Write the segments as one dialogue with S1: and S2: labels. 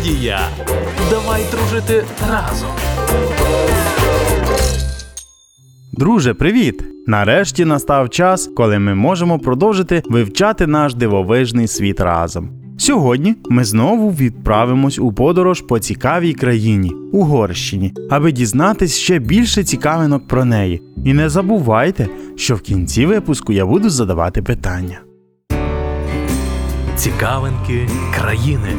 S1: Магія! Давай дружити разом!
S2: Друже, привіт! Нарешті настав час, коли ми можемо продовжити вивчати наш дивовижний світ разом. Сьогодні ми знову відправимось у подорож по цікавій країні – Угорщині, аби дізнатись ще більше цікавинок про неї. І не забувайте, що в кінці випуску я буду задавати питання.
S1: Цікавинки країни.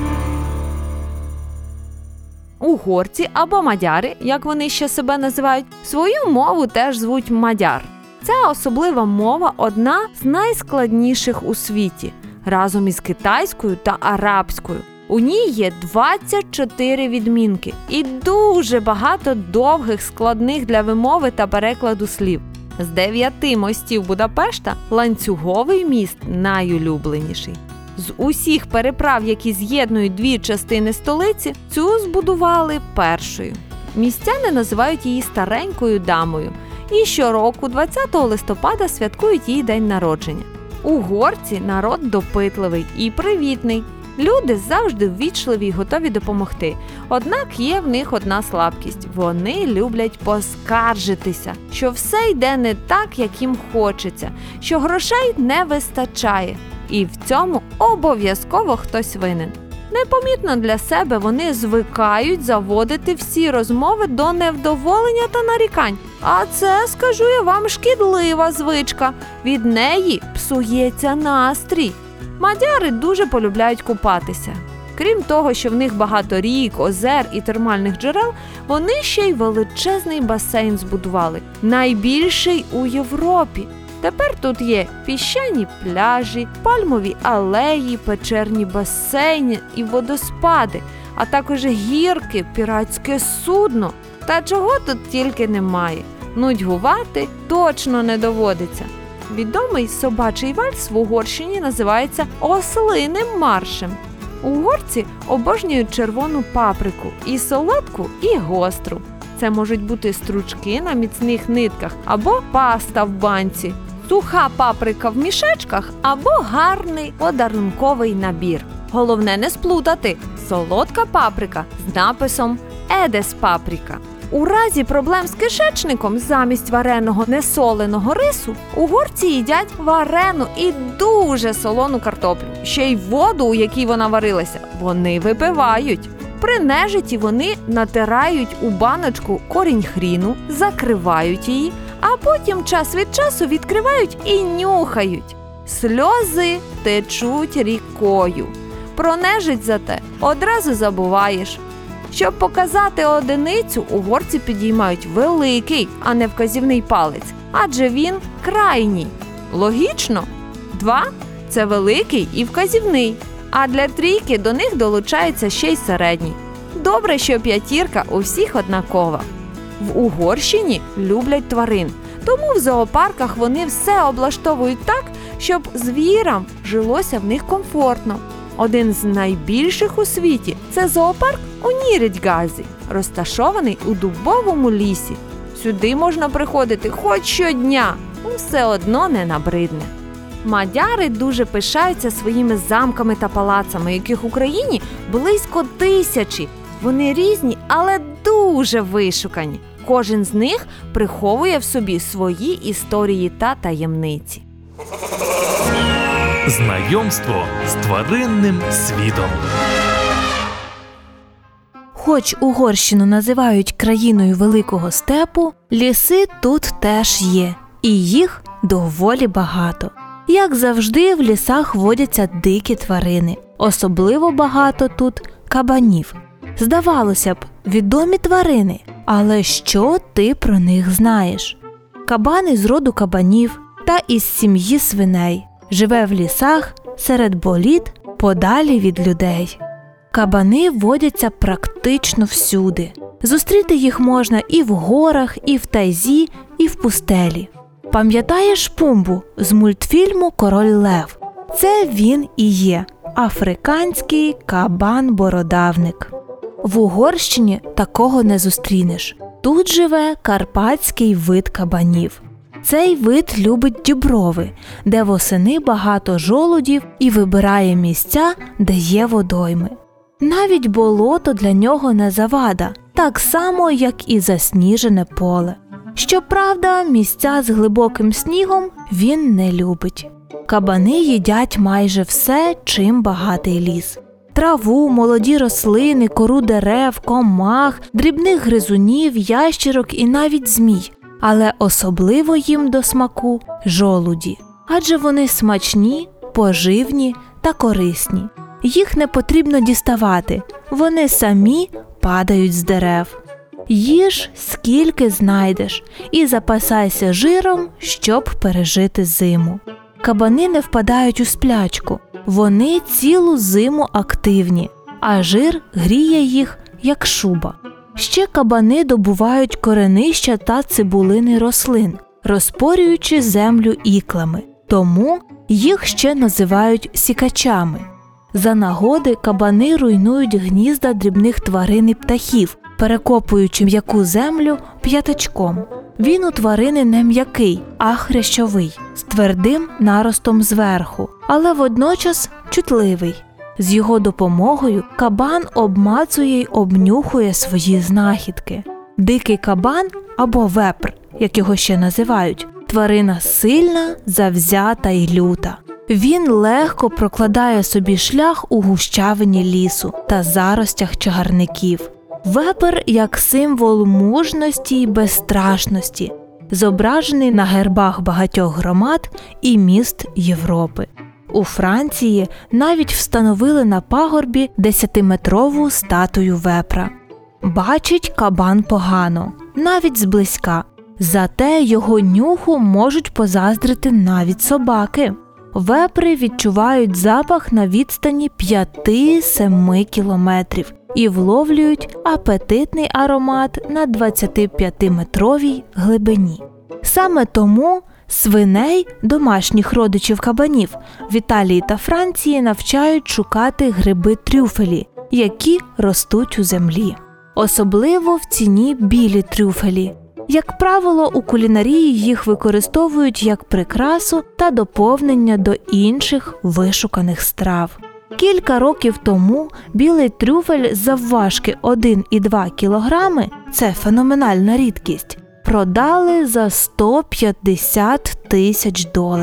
S3: Угорці або мадяри, як вони ще себе називають, свою мову теж звуть мадяр. Ця особлива мова одна з найскладніших у світі, разом із китайською та арабською. У ній є 24 відмінки і дуже багато довгих, складних для вимови та перекладу слів. З 9 мостів Будапешта ланцюговий міст найулюбленіший. З усіх переправ, які з'єднують дві частини столиці, цю збудували першою. Містяни називають її старенькою дамою і щороку 20 листопада святкують її день народження. Угорці – народ допитливий і привітний. Люди завжди ввічливі й готові допомогти. Однак є в них одна слабкість – вони люблять поскаржитися, що все йде не так, як їм хочеться, що грошей не вистачає. І в цьому обов'язково хтось винен. Непомітно для себе вони звикають заводити всі розмови до невдоволення та нарікань. А це, скажу я вам, шкідлива звичка. Від неї псується настрій. Мадяри дуже полюбляють купатися. Крім того, що в них багато рік, озер і термальних джерел, вони ще й величезний басейн збудували. Найбільший у Європі. Тепер тут є піщані пляжі, пальмові алеї, печерні басейни і водоспади, а також гірки, піратське судно. Та чого тут тільки немає. Нудьгувати точно не доводиться. Відомий собачий вальс в Угорщині називається «Ослиним маршем». Угорці обожнюють червону паприку – і солодку, і гостру. Це можуть бути стручки на міцних нитках або паста в банці, суха паприка в мішечках або гарний подарунковий набір. Головне не сплутати – солодка паприка з написом «Едес паприка». У разі проблем з кишечником замість вареного несоленого рису угорці їдять варену і дуже солону картоплю. Ще й воду, у якій вона варилася, вони випивають. При нежиті вони натирають у баночку корінь хріну, закривають її, а потім час від часу відкривають і нюхають. Сльози течуть рікою. Про нежить зате одразу забуваєш. Щоб показати одиницю, угорці підіймають великий, а не вказівний палець, адже він крайній. Логічно? 2 – це великий і вказівний, а для трійки до них долучається ще й середній. Добре, що 5 у всіх однакова. В Угорщині люблять тварин, тому в зоопарках вони все облаштовують так, щоб звірам жилося в них комфортно. Один з найбільших у світі – це зоопарк у Нірідьгазі, розташований у дубовому лісі. Сюди можна приходити хоч щодня, все одно не набридне. Мадяри дуже пишаються своїми замками та палацами, яких в Україні близько 1000. Вони різні, але дуже вишукані. Кожен з них приховує в собі свої історії та таємниці.
S1: Знайомство з тваринним світом.
S4: Хоч Угорщину називають країною великого степу, ліси тут теж є, і їх доволі багато. Як завжди, в лісах водяться дикі тварини. Особливо багато тут кабанів. Здавалося б, відомі тварини, але що ти про них знаєш? Кабан із роду кабанів та із сім'ї свиней. Живе в лісах, серед боліт, подалі від людей. Кабани водяться практично всюди. Зустріти їх можна і в горах, і в тайзі, і в пустелі. Пам'ятаєш Пумбу з мультфільму «Король Лев»? Це він і є – африканський кабан-бородавник. В Угорщині такого не зустрінеш. Тут живе карпатський вид кабанів. Цей вид любить діброви, де восени багато жолудів і вибирає місця, де є водойми. Навіть болото для нього не завада, так само, як і засніжене поле. Щоправда, місця з глибоким снігом він не любить. Кабани їдять майже все, чим багатий ліс. Траву, молоді рослини, кору дерев, комах, дрібних гризунів, ящірок і навіть змій. Але особливо їм до смаку жолуді. Адже вони смачні, поживні та корисні. Їх не потрібно діставати, вони самі падають з дерев. Їж скільки знайдеш і запасайся жиром, щоб пережити зиму. Кабани не впадають у сплячку, вони цілу зиму активні, а жир гріє їх, як шуба. Ще кабани добувають коренища та цибулини рослин, розпорюючи землю іклами, тому їх ще називають сікачами. За нагоди кабани руйнують гнізда дрібних тварин і птахів, перекопуючи м'яку землю п'ятачком. Він у тварини не м'який, а хрящовий, з твердим наростом зверху, але водночас чутливий. З його допомогою кабан обмацує й обнюхує свої знахідки. Дикий кабан або вепр, як його ще називають, тварина сильна, завзята й люта. Він легко прокладає собі шлях у гущавині лісу та заростях чагарників. Вепер як символ мужності й безстрашності, зображений на гербах багатьох громад і міст Європи. У Франції навіть встановили на пагорбі 10-метрову статую вепра. Бачить кабан погано, навіть зблизька, зате його нюху можуть позаздрити навіть собаки. Вепри відчувають запах на відстані 5-7 кілометрів і вловлюють апетитний аромат на 25-метровій глибині. Саме тому свиней, домашніх родичів кабанів, в Італії та Франції навчають шукати гриби-трюфелі, які ростуть у землі. Особливо в ціні білі трюфелі. Як правило, у кулінарії їх використовують як прикрасу та доповнення до інших вишуканих страв. Кілька років тому білий трюфель завважки 1,2 кілограми – це феноменальна рідкість – продали за $150 тисяч.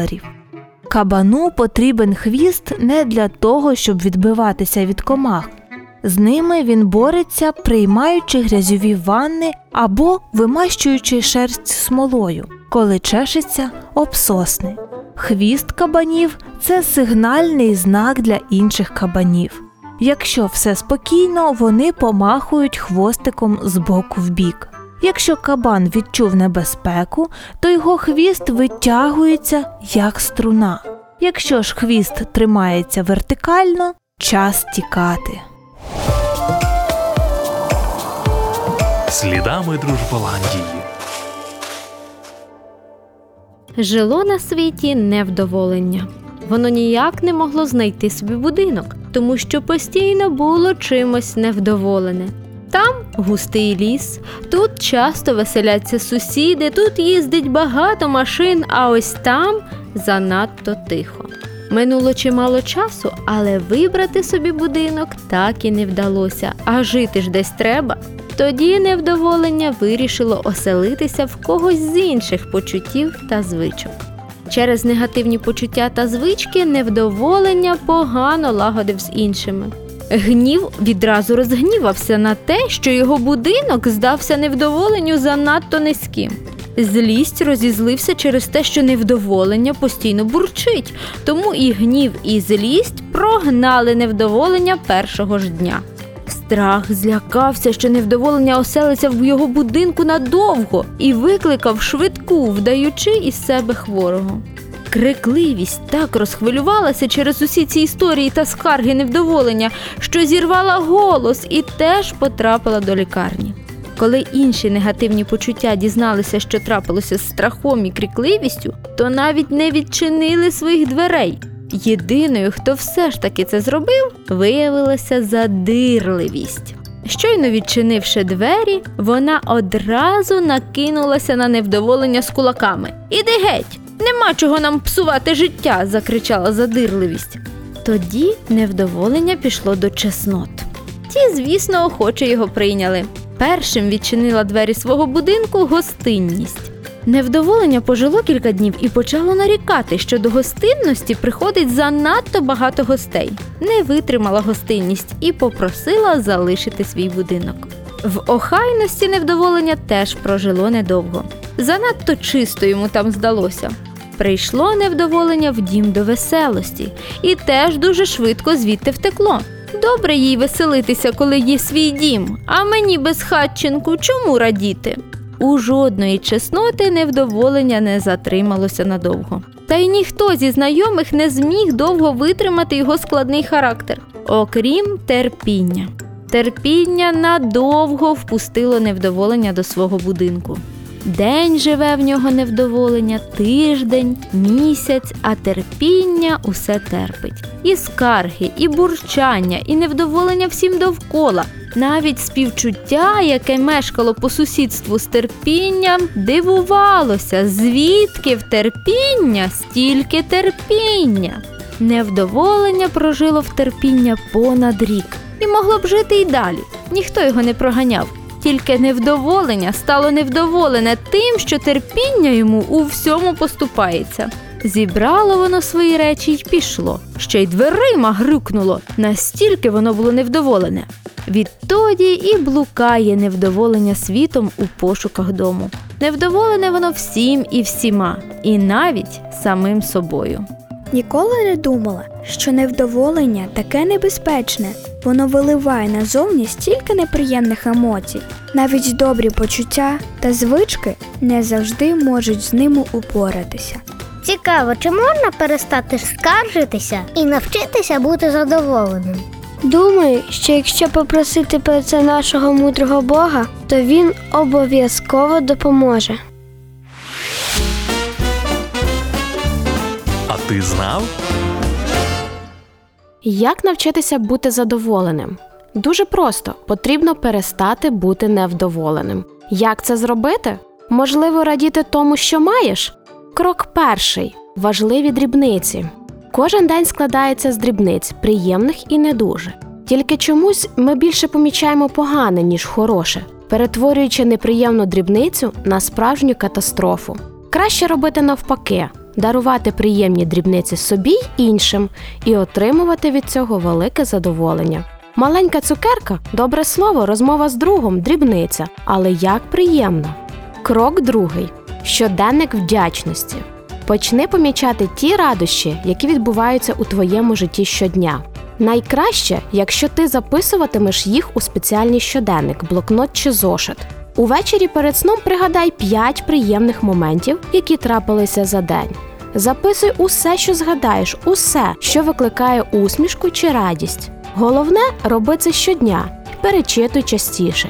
S4: Кабану потрібен хвіст не для того, щоб відбиватися від комах. З ними він бореться, приймаючи грязьові ванни або вимащуючи шерсть смолою, коли чешеться об сосни. Хвіст кабанів – це сигнальний знак для інших кабанів. Якщо все спокійно, вони помахують хвостиком з боку в бік. Якщо кабан відчув небезпеку, то його хвіст витягується, як струна. Якщо ж хвіст тримається вертикально, час тікати.
S1: Слідами Дружболандії.
S5: Жило на світі невдоволення. Воно ніяк не могло знайти собі будинок, тому що постійно було чимось невдоволене. Там густий ліс, тут часто веселяться сусіди, тут їздить багато машин, а ось там занадто тихо. Минуло чимало часу, але вибрати собі будинок так і не вдалося, а жити ж десь треба. Тоді невдоволення вирішило оселитися в когось з інших почуттів та звичок. Через негативні почуття та звички невдоволення погано лагодив з іншими. Гнів відразу розгнівався на те, що його будинок здався невдоволенню занадто низьким. Злість розізлився через те, що невдоволення постійно бурчить, тому і гнів, і злість прогнали невдоволення першого ж дня. Страх злякався, що невдоволення оселиться в його будинку надовго і викликав швидку, вдаючи із себе хворого. Крикливість так розхвилювалася через усі ці історії та скарги невдоволення, що зірвала голос і теж потрапила до лікарні. Коли інші негативні почуття дізналися, що трапилося з страхом і крикливістю, то навіть не відчинили своїх дверей. Єдиною, хто все ж таки це зробив, виявилася задирливість. Щойно відчинивши двері, вона одразу накинулася на невдоволення з кулаками. «Іди геть! Нема чого нам псувати життя!» – закричала задирливість. Тоді невдоволення пішло до чеснот. Ті, звісно, охоче його прийняли. Першим відчинила двері свого будинку гостинність. Невдоволення пожило кілька днів і почало нарікати, що до гостинності приходить занадто багато гостей. Не витримала гостинність і попросила залишити свій будинок. В охайності невдоволення теж прожило недовго. Занадто чисто йому там здалося. Прийшло невдоволення в дім до веселості і теж дуже швидко звідти втекло. Добре їй веселитися, коли є свій дім, а мені безхатченку чому радіти? У жодної чесноти невдоволення не затрималося надовго. Та й ніхто зі знайомих не зміг довго витримати його складний характер, окрім терпіння. Терпіння надовго впустило невдоволення до свого будинку. День живе в нього невдоволення, тиждень, місяць, а терпіння усе терпить. І скарги, і бурчання, і невдоволення всім довкола. Навіть співчуття, яке мешкало по сусідству з терпінням, дивувалося, звідки в терпіння стільки терпіння. Невдоволення прожило в терпіння понад рік. І могло б жити й далі. Ніхто його не проганяв. Тільки невдоволення стало невдоволене тим, що терпіння йому у всьому поступається. Зібрало воно свої речі й пішло. Ще й дверима грюкнуло. Настільки воно було невдоволене. Відтоді і блукає невдоволення світом у пошуках дому. Невдоволене воно всім і всіма, і навіть самим собою.
S6: Ніколи не думала, що невдоволення таке небезпечне. Воно виливає назовні стільки неприємних емоцій. Навіть добрі почуття та звички не завжди можуть з ними упоратися.
S7: Цікаво, чи можна перестати скаржитися і навчитися бути задоволеним?
S8: Думаю, що якщо попросити про це нашого мудрого Бога, то Він обов'язково допоможе.
S1: А ти знав?
S9: Як навчитися бути задоволеним? Дуже просто. Потрібно перестати бути невдоволеним. Як це зробити? Можливо, радіти тому, що маєш? Крок перший. Важливі дрібниці. Кожен день складається з дрібниць, приємних і не дуже. Тільки чомусь ми більше помічаємо погане, ніж хороше, перетворюючи неприємну дрібницю на справжню катастрофу. Краще робити навпаки. Дарувати приємні дрібниці собі й іншим і отримувати від цього велике задоволення. Маленька цукерка – добре слово, розмова з другом – дрібниця, але як приємно. Крок другий. Щоденник вдячності. Почни помічати ті радощі, які відбуваються у твоєму житті щодня. Найкраще, якщо ти записуватимеш їх у спеціальний щоденник, блокнот чи зошит. Увечері перед сном пригадай 5 приємних моментів, які трапилися за день. Записуй усе, що згадаєш, усе, що викликає усмішку чи радість. Головне – роби це щодня, перечитуй частіше.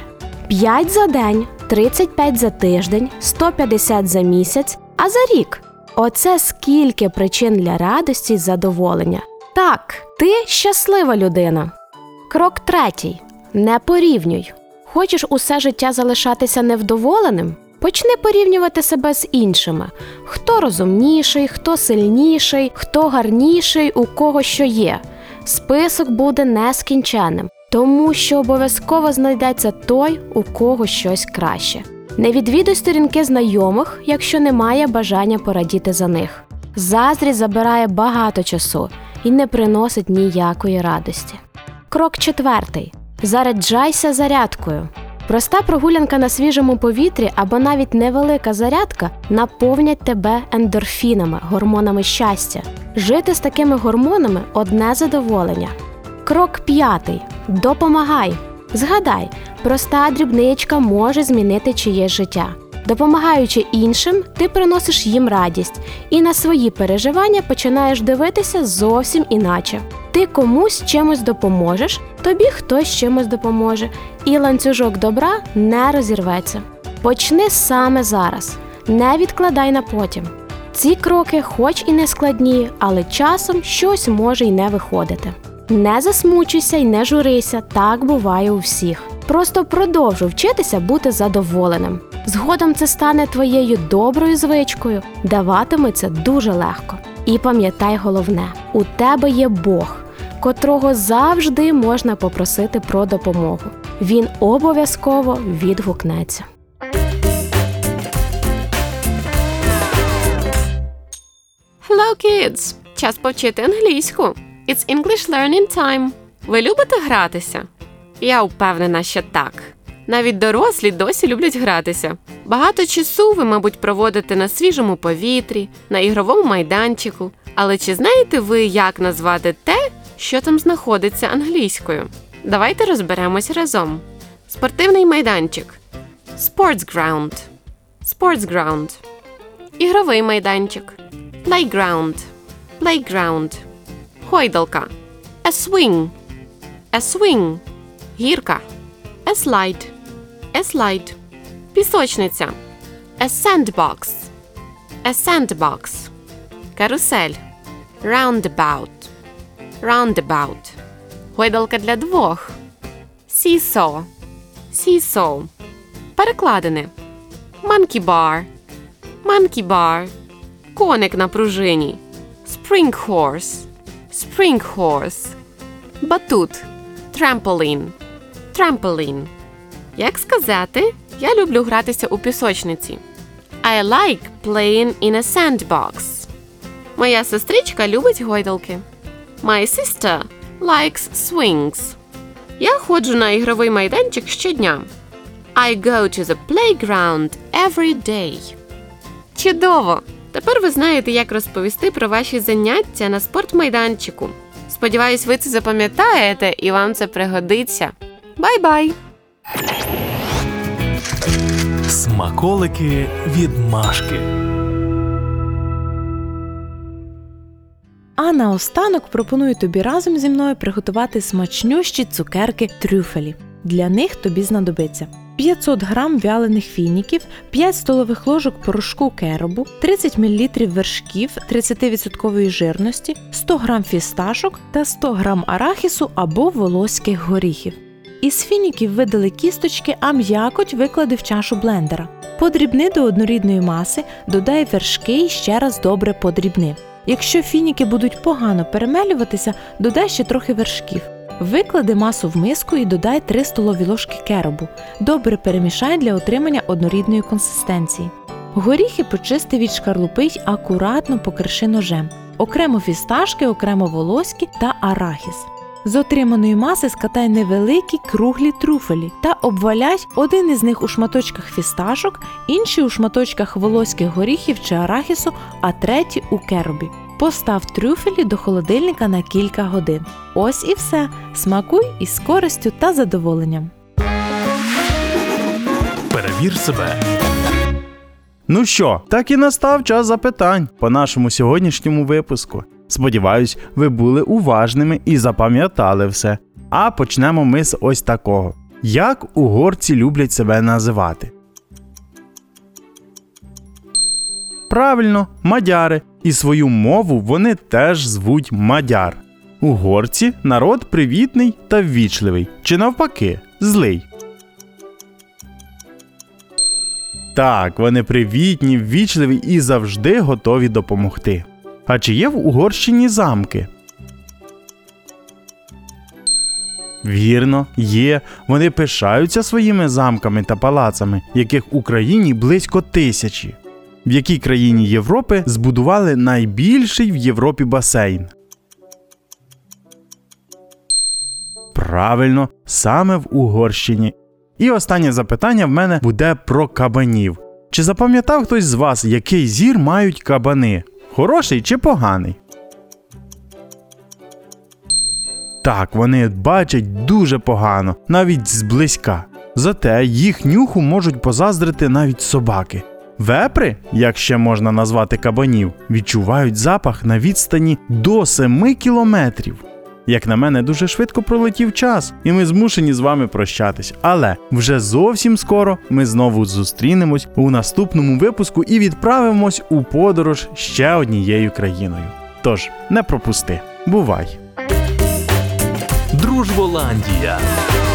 S9: 5 за день, 35 за тиждень, 150 за місяць, а за рік. Оце скільки причин для радості й задоволення. Так, ти щаслива людина. Крок третій. Не порівнюй. Хочеш усе життя залишатися невдоволеним? Почни порівнювати себе з іншими. Хто розумніший, хто сильніший, хто гарніший, у кого що є. Список буде нескінченним, тому що обов'язково знайдеться той, у кого щось краще. Не відвідуй сторінки знайомих, якщо немає бажання порадіти за них. Заздрість забирає багато часу і не приносить ніякої радості. Крок четвертий. Заряджайся зарядкою. Проста прогулянка на свіжому повітрі або навіть невелика зарядка наповнять тебе ендорфінами, гормонами щастя. Жити з такими гормонами – одне задоволення. Крок п'ятий. Допомагай. Згадай, проста дрібничка може змінити чиєсь життя. Допомагаючи іншим, ти приносиш їм радість і на свої переживання починаєш дивитися зовсім іначе. Ти комусь чимось допоможеш, тобі хтось чимось допоможе, і ланцюжок добра не розірветься. Почни саме зараз, не відкладай на потім. Ці кроки хоч і не складні, але часом щось може й не виходити. Не засмучуйся й не журися, так буває у всіх. Просто продовжуй вчитися бути задоволеним. Згодом це стане твоєю доброю звичкою, даватиме це дуже легко. І пам'ятай головне – у тебе є Бог. котрого завжди можна попросити про допомогу. Він обов'язково відгукнеться.
S10: Hello, kids! Час повчити англійську. It's English learning time. Ви любите гратися? Я впевнена, що так. Навіть дорослі досі люблять гратися. Багато часу ви, мабуть, проводите на свіжому повітрі, на ігровому майданчику. Але чи знаєте ви, як назвати те, що там знаходиться англійською? Давайте розберемось разом. Спортивний майданчик. Sports ground. Sports ground. Ігровий майданчик. Playground. Playground. Гойдалка. A swing. A swing. Гірка. A slide. A slide. Пісочниця. A sandbox. A sandbox. Карусель. Roundabout. Roundabout. Гойдалка для двох. Seesaw. Seesaw. Перекладини. Monkey bar. Monkey bar. Коник на пружині. Spring horse. Spring horse. Батут. Trampoline. Trampoline. Як сказати, я люблю гратися у пісочниці. I like playing in a sandbox. Моя сестричка любить гойдалки. My sister likes swings. Я ходжу на ігровий майданчик щодня. I go to the playground every day. Чудово! Тепер ви знаєте, як розповісти про ваші заняття на спортмайданчику. Сподіваюсь, ви це запам'ятаєте і вам це пригодиться. Бай-бай!
S1: Смаколики від Машки.
S4: А наостанок пропоную тобі разом зі мною приготувати смачнющі цукерки трюфелі. Для них тобі знадобиться 500 грам вялених фініків, 5 столових ложок порошку керобу, 30 мл вершків 30% жирності, 100 грам фісташок та 100 грам арахісу або волоських горіхів. Із фініків видали кісточки, а м'якоть виклади в чашу блендера. Подрібни до однорідної маси, додай вершки і ще раз добре подрібни. Якщо фініки будуть погано перемелюватися, додай ще трохи вершків. Виклади масу в миску і додай 3 столові ложки керобу. Добре перемішай для отримання однорідної консистенції. Горіхи почисти від шкарлупи й акуратно покриши ножем. Окремо фісташки, окремо волоські та арахіс. З отриманої маси скатай невеликі круглі трюфелі та обваляй один із них у шматочках фісташок, інший у шматочках волоських горіхів чи арахісу, а третій у керобі. Постав трюфелі до холодильника на кілька годин. Ось і все. Смакуй із користю та задоволенням.
S1: Перевір себе.
S2: Ну що, так і настав час запитань по нашому сьогоднішньому випуску. Сподіваюсь, ви були уважними і запам'ятали все. А почнемо ми з ось такого. Як угорці люблять себе називати? Правильно, мадяри. І свою мову вони теж звуть мадяр. Угорці – народ привітний та ввічливий. Чи навпаки, злий? Так, вони привітні, ввічливі і завжди готові допомогти. А чи є в Угорщині замки? Вірно, є. Вони пишаються своїми замками та палацами, яких в Україні близько 1000. В якій країні Європи збудували найбільший в Європі басейн? Правильно, саме в Угорщині. І останнє запитання в мене буде про кабанів. Чи запам'ятав хтось з вас, який зір мають кабани? Хороший чи поганий? Так, вони бачать дуже погано, навіть зблизька. Зате їх нюху можуть позаздрити навіть собаки. Вепри, як ще можна назвати кабанів, відчувають запах на відстані до 7 кілометрів. Як на мене, дуже швидко пролетів час, і ми змушені з вами прощатись. Але вже зовсім скоро ми знову зустрінемось у наступному випуску і відправимось у подорож ще однією країною. Тож, не пропусти. Бувай!
S1: Дружболандія.